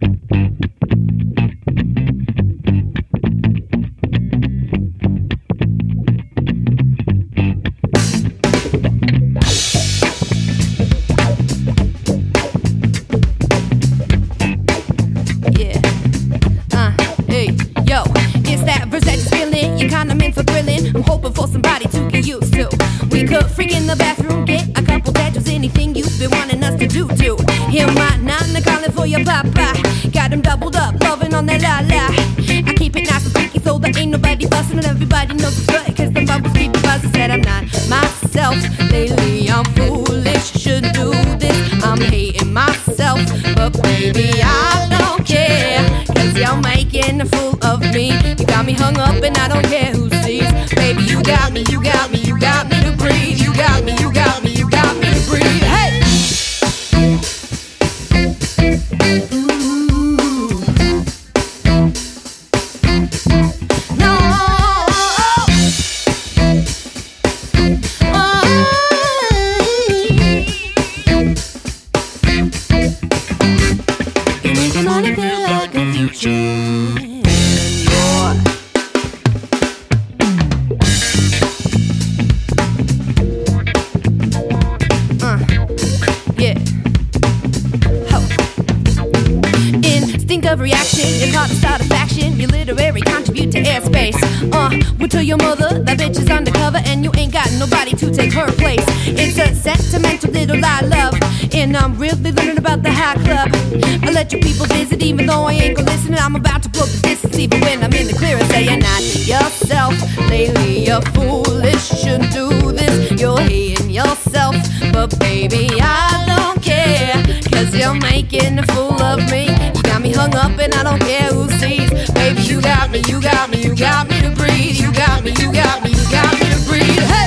Even though I ain't gonna listen, I'm about to book the distance. Even when I'm in the clear and say you're not yourself. Lately you're foolish, shouldn't do this. You're hating yourself, but baby I don't care, cause you're making a fool of me. You got me hung up and I don't care who sees. Baby you got me, you got me, you got me to breathe. You got me, you got me, you got me to breathe. Hey!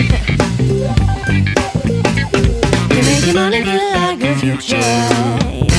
You're making money feel like the future.